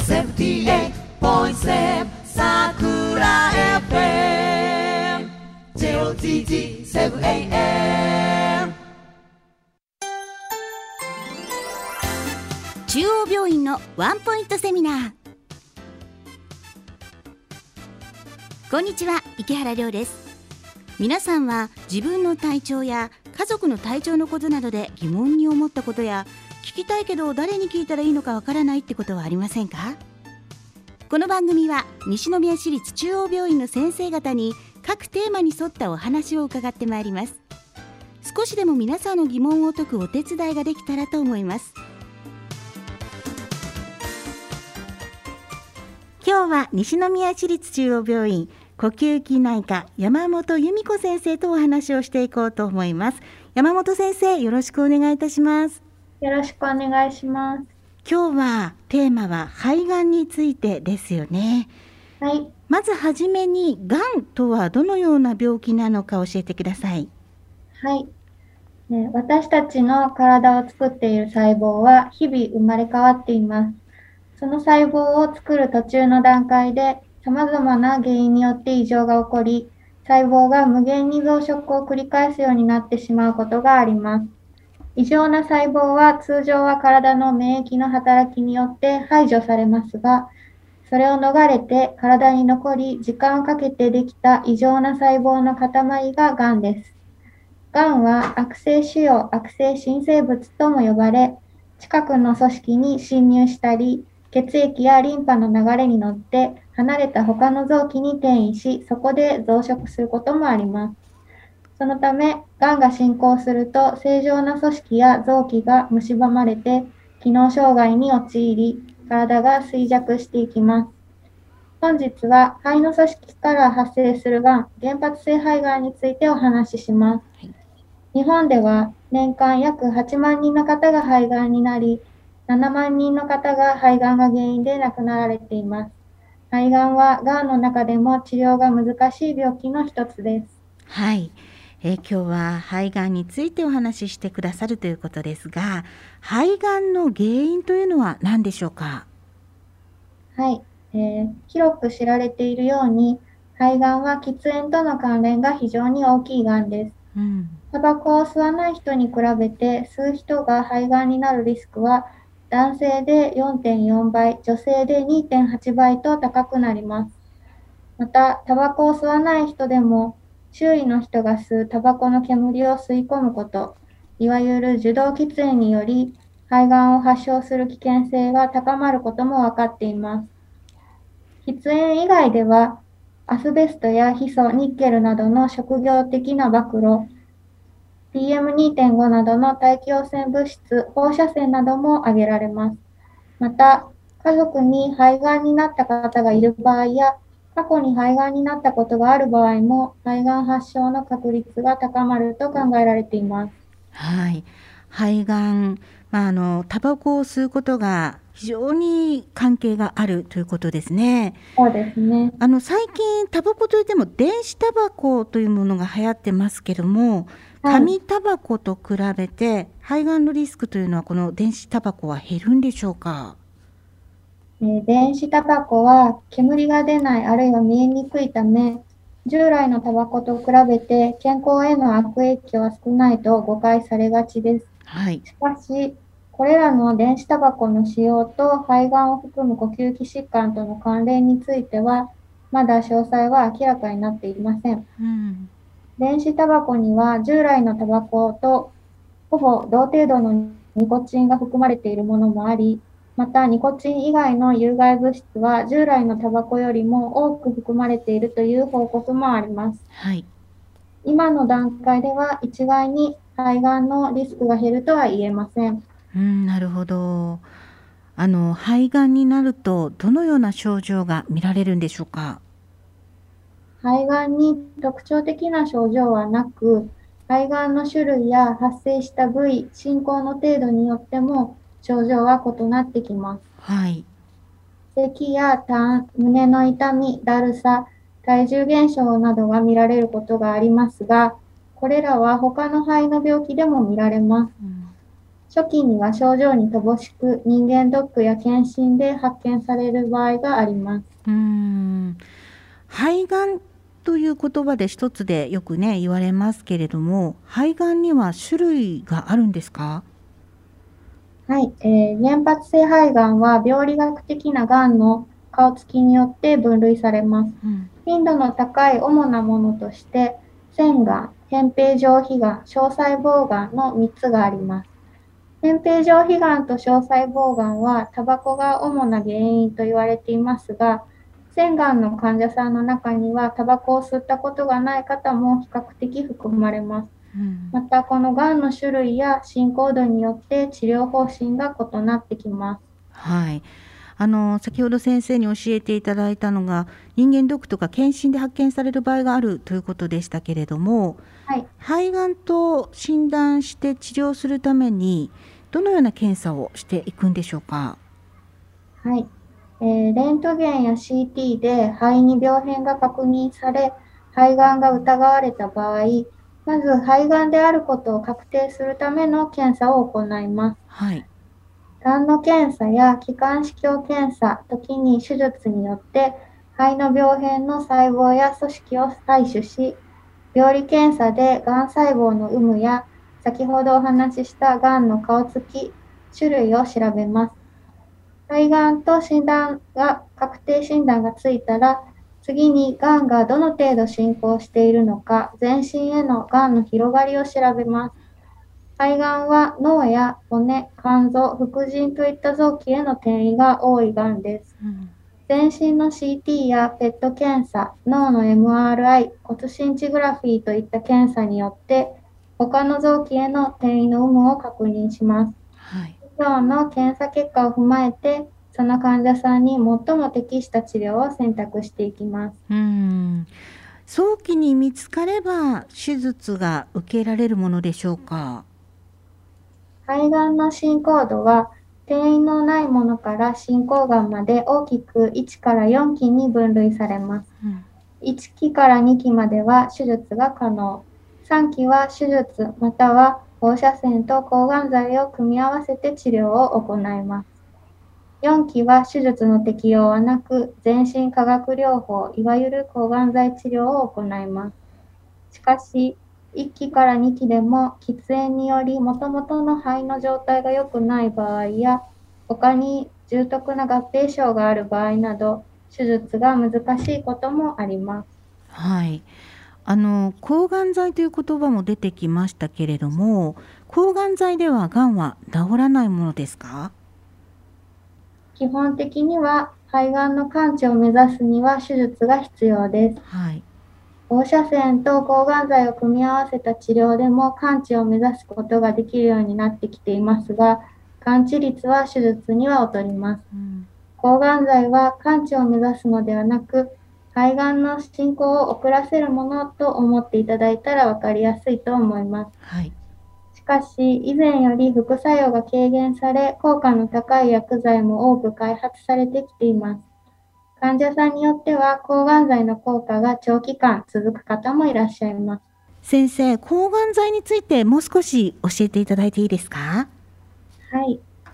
78.7 Sakura FM JOZZ 7am 中央病院のワンポイントセミナー。こんにちは、池原亮です。皆さんは自分の体調や家族の体調のことなどで疑問に思ったことや、聞きたいけど誰に聞いたらいいのかわからないってことはありませんか？この番組は西宮市立中央病院の先生方に各テーマに沿ったお話を伺ってまいります。少しでも皆さんの疑問を解くお手伝いができたらと思います。今日は西宮市立中央病院呼吸器内科山本由美子先生とお話をしていこうと思います。山本先生、よろしくお願いいたします。 よろしくお願いします。 今日はテーマは肺がんについてですよね。 はい。 まずはじめに、がんとはどのような病気なのか教えてください。 はい。私たちの体を作っている細胞は日々生まれ変わっています。その細胞を作る途中の段階で様々な原因によって異常が起こり、細胞が無限に増殖を繰り返すようになってしまうことがあります。異常な細胞は通常は体の免疫の働きによって排除されますが、それを逃れて体に残り時間をかけてできた異常な細胞の塊ががんです。がんは悪性腫瘍、悪性新生物とも呼ばれ、近くの組織に侵入したり、血液やリンパの流れに乗って離れた他の臓器に転移し、そこで増殖することもあります。そのため、がんが進行すると正常な組織や臓器が蝕まれて、機能障害に陥り、体が衰弱していきます。本日は肺の組織から発生するがん、原発性肺がんについてお話しします。日本では年間約8万人の方が肺がんになり、7万人の方が肺がんが原因で亡くなられています。肺がんはがんの中でも治療が難しい病気の一つです。 はい。今日は肺がんについてお話ししてくださるということですが、肺がんの原因というのは何でしょうか？ はい。広く知られているように、肺がんは喫煙との関連が非常に大きいがんです。タバコを吸わない人に比べて、吸う人が肺がんになるリスクは、男性で 4.4 倍、女性で 2.8 倍と高くなります。また、タバコを吸わない人でも、周囲の人が吸うタバコの煙を吸い込むこと、いわゆる受動喫煙により、肺がんを発症する危険性が高まることも分かっています。喫煙以外では、アスベストやヒ素、ニッケルなどの職業的な暴露、PM2.5 などの大気汚染物質、放射線なども挙げられます。また、家族に肺がんになった方がいる場合や、過去に肺がんになったことがある場合も、肺がん発症の確率が高まると考えられています。 はい。肺がん、タバコを吸うことが非常に関係があるということですね。 そうですね。 最近タバコといっても電子タバコというものが流行ってますけども、紙タバコと比べて肺がんのリスクというのはこの電子タバコは減るんでしょうか？ 電子タバコは煙が出ないあるいは見えにくいため、従来のタバコと比べて健康への悪影響は少ないと誤解されがちです。 はい。 しかし、これらの電子タバコの使用と肺がんを含む呼吸器疾患との関連については、まだ詳細は明らかになっていません。電子タバコには従来のタバコとほぼ同程度のニコチンが含まれているものもあり、またニコチン以外の有害物質は従来のタバコよりも多く含まれているという報告もあります。 はい。 今の段階では一概に肺がんのリスクが減るとは言えません。 なるほど。肺がんになるとどのような症状が見られるんでしょうか？ 肺がんに特徴的な症状はなく、肺がんの種類や発生した部位、進行の程度によっても症状は異なってきます。 はい。 咳や痰、胸の痛み、だるさ、体重減少などが見られることがありますが、これらは他の肺の病気でも見られます。 初期には症状に乏しく、人間ドックや検診で発見される場合があります。 肺がんという言葉で一つでよくね言われますけれども、肺がんには種類があるんですか？ はい、原発性肺がんは病理学的ながんの顔つきによって分類されます。頻度の高い主なものとして、腺がん、扁平上皮がん、小細胞がんの3つがあります。扁平上皮がんと小細胞がんはタバコが主な原因と言われていますが、腺がんの患者さんの中にはタバコを吸ったことがない方も比較的含まれます。また、このがんの種類や進行度によって治療方針が異なってきます。 はい。先ほど先生に教えていただいたのが、人間ドックとか検診で発見される場合があるということでしたけれども、 はい、 肺がんと診断して治療するためにどのような検査をしていくんでしょうか？ はい。レントゲンや CT で肺に病変が確認され、肺がんが疑われた場合、まず肺がんであることを確定するための検査を行います。 はい。 がんの検査や気管支鏡検査、時に手術によって肺の病変の細胞や組織を採取し、病理検査でがん細胞の有無や先ほどお話ししたがんの顔つき、種類を調べます。肺がんと確定診断がついたら、次にがんがどの程度進行しているのか、全身へのがんの広がりを調べます。肺がんは脳や骨、肝臓、副腎といった臓器への転移が多いがんです。全身の CT や PET 検査、脳の MRI、骨心地グラフィーといった検査によって、他の臓器への転移の有無を確認します。以上の検査結果を踏まえて、その患者さんに最も適した治療を選択していきます。 早期に見つかれば手術が受けられるものでしょうか？ 肺がんの進行度は、転移のないものから進行がんまで大きく1から4期に分類されます。1期から2期までは手術が可能。3期は手術または放射線と抗がん剤を組み合わせて治療を行います。4期は手術の適用はなく、全身化学療法、いわゆる抗がん剤治療を行います。しかし、1期から2期でも喫煙により元々の肺の状態が良くない場合や、他に重篤な合併症がある場合など、手術が難しいこともあります。 はい。抗がん剤という言葉も出てきましたけれども、抗がん剤ではがんは治らないものですか？ 基本的には肺がんの完治を目指すには手術が必要です。放射線と抗がん剤を組み合わせた治療でも完治を目指すことができるようになってきていますが、完治率は手術には劣ります。抗がん剤は完治を目指すのではなく、肺がんの進行を遅らせるものと思っていただいたら分かりやすいと思います。しかし、以前より副作用が軽減され、効果の高い薬剤も多く開発されてきています。患者さんによっては抗がん剤の効果が長期間続く方もいらっしゃいます。 先生、抗がん剤についてもう少し教えていただいていいですか？ はい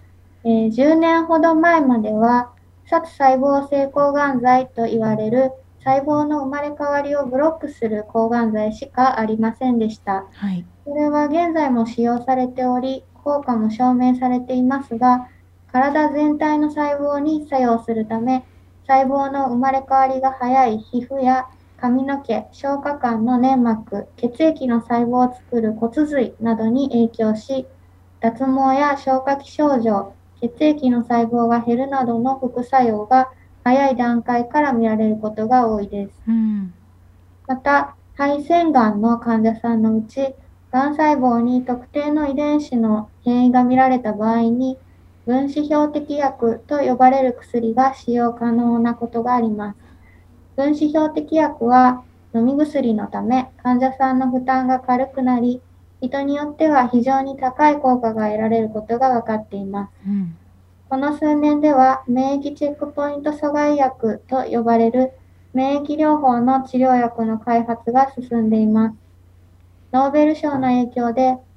。10年ほど前までは、殺細胞性抗がん剤と言われる細胞の生まれ変わりをブロックする抗がん剤しかありませんでした。これは現在も使用されており、効果も証明されていますが、体全体の細胞に作用するため、細胞の生まれ変わりが早い皮膚や髪の毛、消化管の粘膜、血液の細胞を作る骨髄などに影響し、脱毛や消化器症状、血液の細胞が減るなどの副作用が早い段階から見られることが多いです。また、肺腺がんの患者さんのうち、がん細胞に特定の遺伝子の変異が見られた場合に、分子標的薬と呼ばれる薬が使用可能なことがあります。分子標的薬は飲み薬のため、患者さんの負担が軽くなり、人によっては非常に高い効果が得られることが分かっています。この数年では、免疫チェックポイント阻害薬と呼ばれる免疫療法の治療薬の開発が進んでいます。ノーベル賞の影響で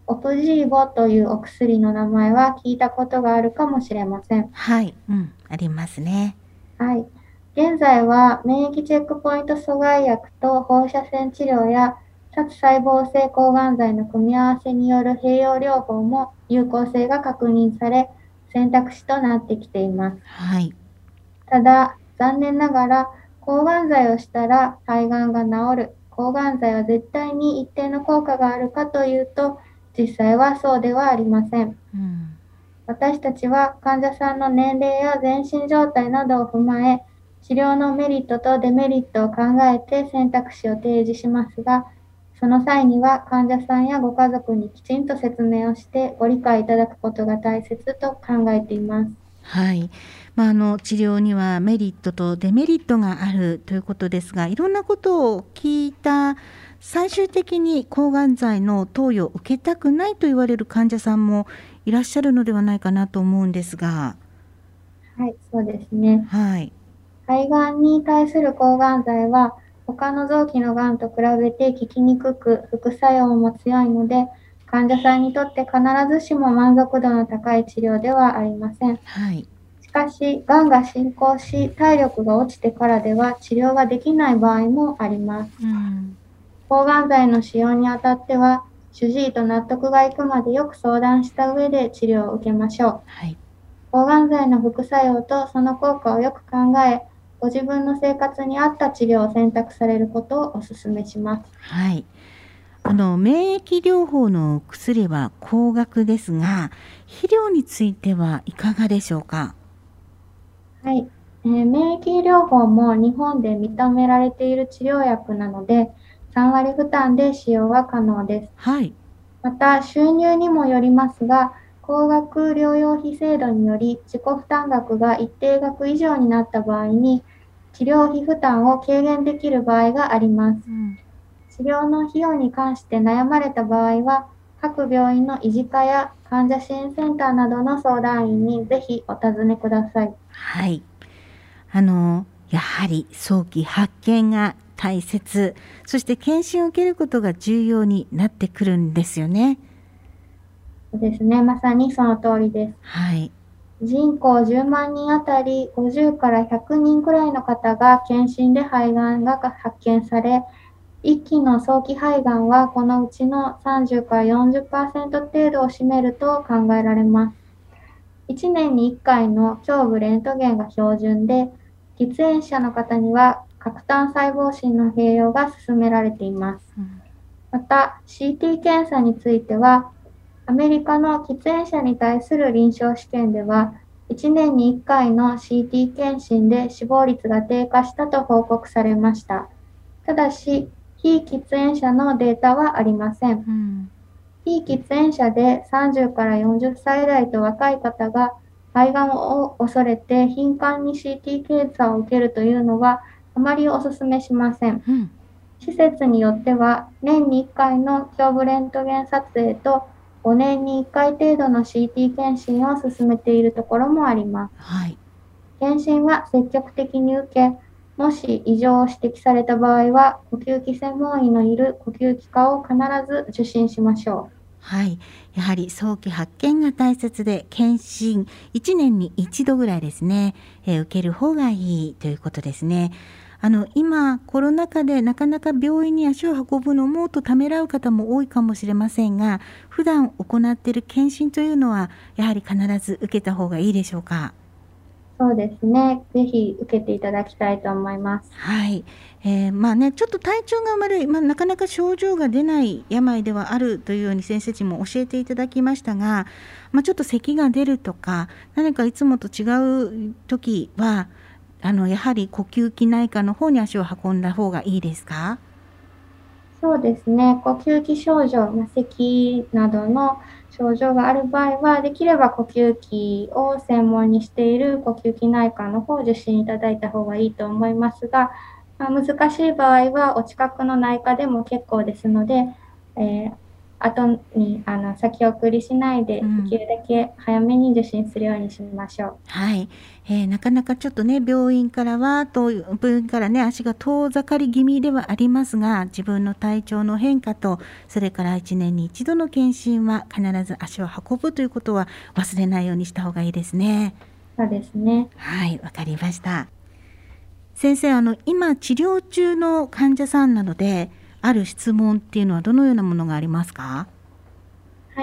オプジーボというお薬の名前は聞いたことがあるかもしれません。 はい、ありますね。 はい。現在は免疫チェックポイント阻害薬と放射線治療や殺細胞性抗がん剤の組み合わせによる併用療法も有効性が確認され、選択肢となってきています。 はい。 ただ、残念ながら、抗がん剤をしたら肺がんが治る、抗がん剤は絶対に一定の効果があるかというと、実際はそうではありません。私たちは患者さんの年齢や全身状態などを踏まえ、治療のメリットとデメリットを考えて選択肢を提示しますが、その際には患者さんやご家族にきちんと説明をしてご理解いただくことが大切と考えています。 はい。治療にはメリットとデメリットがあるということですが、いろんなことを聞いた最終的に抗がん剤の投与を受けたくないと言われる患者さんもいらっしゃるのではないかなと思うんですが。 はい、そうですね。 はい。 肺がんに対する抗がん剤は他の臓器のがんと比べて効きにくく副作用も強いので、患者さんにとって必ずしも満足度の高い治療ではありません。 はい。 しかし、がんが進行し体力が落ちてからでは治療ができない場合もあります。抗がん剤の使用にあたっては、主治医と納得がいくまでよく相談した上で治療を受けましょう。 はい。 抗がん剤の副作用とその効果をよく考え、ご自分の生活に合った治療を選択されることをお勧めします。 はい。免疫療法の薬は高額ですが、肥料についてはいかがでしょうか。 はい。免疫療法も日本で認められている治療薬なので、3割負担で使用は可能です。 はい。 また、収入にもよりますが、高額療養費制度により自己負担額が一定額以上になった場合に、治療費負担を軽減できる場合があります。治療の費用に関して悩まれた場合は、各病院の医事課や患者支援センターなどの相談員にぜひお尋ねください。 はい。やはり早期発見が大切、そして検診を受けることが重要になってくるんですよね。 そうですね、まさにその通りです。 はい。 人口10万人あたり50から100人くらいの方が検診で肺がんが発見され、1期の早期肺がんはこのうちの30から 40% 程度を占めると考えられます。1年に1回の胸部レントゲンが標準で、喫煙者の方には核炭細胞診の併用が勧められています。また CT 検査については、アメリカの喫煙者に対する臨床試験では、1年に1回の CT 検診で死亡率が低下したと報告されました。ただし、非喫煙者のデータはありません。非喫煙者で30から40歳代と若い方が肺がんを恐れて頻繁に CT 検査を受けるというのはあまりお勧めしません。施設によっては年に1回の胸部レントゲン撮影と5年に1回程度の CT 検診を進めているところもあります。 はい。 検診は積極的に受け、もし異常を指摘された場合は、呼吸器専門医のいる呼吸器科を必ず受診しましょう。 はい。やはり早期発見が大切で、検診1年に1度ぐらいですね、受ける方がいいということですね。今コロナ禍でなかなか病院に足を運ぶのもとためらう方も多いかもしれませんが、普段行っている検診というのはやはり必ず受けた方がいいでしょうか。 そうですね。ぜひ受けていただきたいと思います。 はい。ちょっと体調が悪い、なかなか症状が出ない病ではあるというように先生も教えていただきましたが、ちょっと咳が出るとか、何かいつもと違う時は、やはり呼吸器内科の方に足を運んだ方がいいですか？ そうですね。呼吸器症状、咳などの症状がある場合は、できれば呼吸器を専門にしている呼吸器内科の方を受診いただいた方がいいと思いますが、難しい場合はお近くの内科でも結構ですので、 後に先送りしないで、できるだけ早めに受診するようにしましょう。 はい、なかなかちょっとね、病院からね、足が遠ざかり気味ではありますが、自分の体調の変化と、それから1年に1度の検診は必ず足を運ぶということは忘れないようにした方がいいですね。 そうですね。 はい、わかりました。先生、今治療中の患者さんなので、ある質問っていうのはどのようなものがありますか？ はい、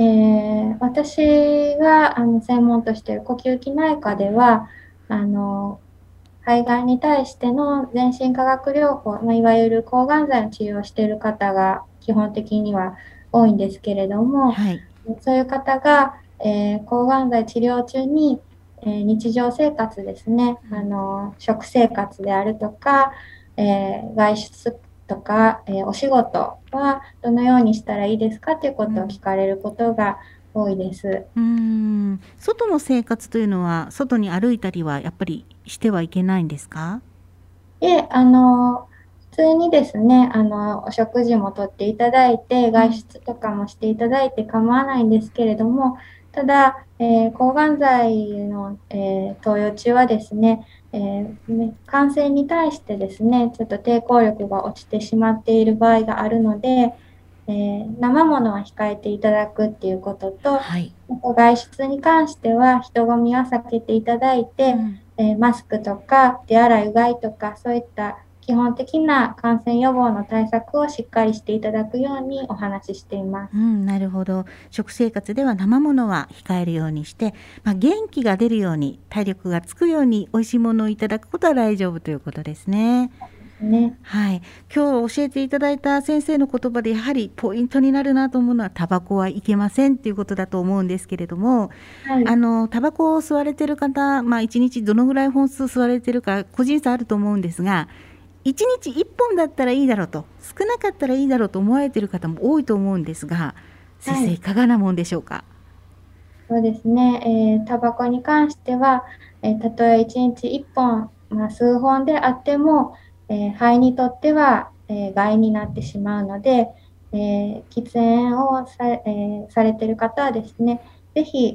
私が専門としている呼吸器内科では肺がんに対しての全身化学療法、いわゆる抗がん剤の治療をしている方が基本的には多いんですけれども、 はい、 そういう方が、抗がん剤治療中に、日常生活ですね、食生活であるとか、外出とか、お仕事はどのようにしたらいいですかということを聞かれることが多いです。 外の生活というのは、外に歩いたりはやっぱりしてはいけないんですか？ 普通にですね、お食事もとっていただいて、外出とかもしていただいて構わないんですけれども、ただ、抗がん剤の、投与中はですね、感染に対してですね、ちょっと抵抗力が落ちてしまっている場合があるので、生ものは控えていただくっていうことと、 はい、 外出に関しては人混みは避けていただいて、マスクとか手洗いうがいとか、そういった基本的な感染予防の対策をしっかりしていただくようにお話ししています。 なるほど。食生活では生ものは控えるようにして、元気が出るように、体力がつくように美味しいものをいただくことは大丈夫ということですね。はい、今日教えていただいた先生の言葉でやはりポイントになるなと思うのは、タバコはいけませんということだと思うんですけれども、 はい、 タバコを吸われている方、1日どのぐらい本数吸われているか個人差あると思うんですが、1日1本だったらいいだろうと、少なかったらいいだろうと思われている方も多いと思うんですが、先生いかがなもんでしょうか？ そうですね、タバコに関しては、たとえ1日1本、数本であっても、肺にとっては、害になってしまうので、喫煙をされている方はですね、ぜひ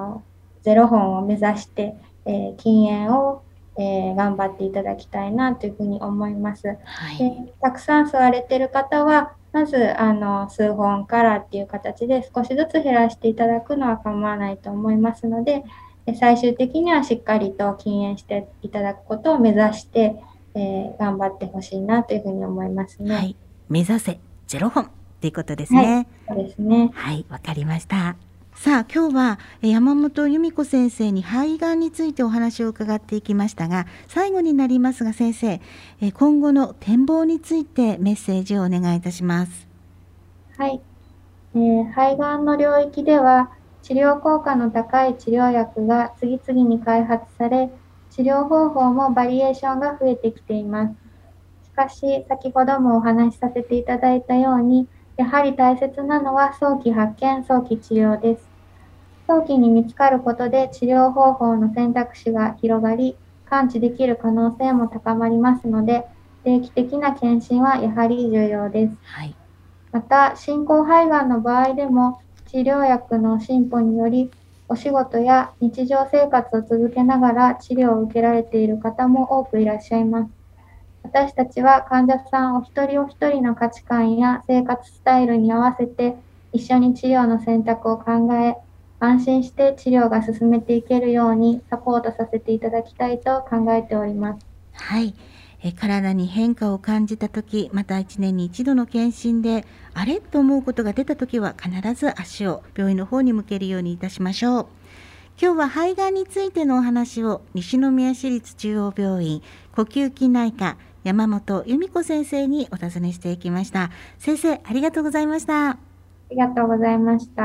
0本を目指して、禁煙を、頑張っていただきたいなというふうに思います。で、たくさん吸われている方は、まず数本からっていう形で少しずつ減らしていただくのは構わないと思いますので、最終的にはしっかりと禁煙していただくことを目指して、頑張ってほしいなというふうに思いますね。 はい、目指せ0本ということですね。 はい、そうですね。 はい、わかりました。さあ、今日は山本由美子先生に肺がんについてお話を伺っていきましたが、最後になりますが先生、今後の展望についてメッセージをお願いいたします。 はい、肺がんの領域では治療効果の高い治療薬が次々に開発され、治療方法もバリエーションが増えてきています。しかし、先ほどもお話しさせていただいたように、やはり大切なのは早期発見、早期治療です。早期に見つかることで治療方法の選択肢が広がり、完治できる可能性も高まりますので、定期的な検診はやはり重要です。 はい、 また、進行肺がんの場合でも、治療薬の進歩により、お仕事や日常生活を続けながら治療を受けられている方も多くいらっしゃいます。私たちは患者さんお一人お一人の価値観や生活スタイルに合わせて、一緒に治療の選択を考え、安心して治療が進めていけるようにサポートさせていただきたいと考えております。 はい、体に変化を感じたとき、また1年に1度の検診であれと思うことが出たときは、必ず足を病院の方に向けるようにいたしましょう。今日は肺がんについてのお話を西宮市立中央病院呼吸器内科山本由美子先生にお尋ねしていきました。先生、ありがとうございました。 ありがとうございました。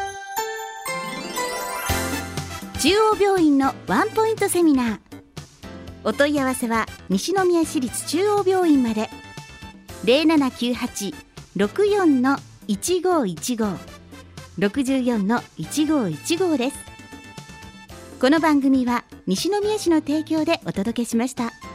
中央病院のワンポイントセミナー。お問い合わせは西宮市立中央病院まで。0798-64-1515 64-1515です。この番組は西宮市の提供でお届けしました。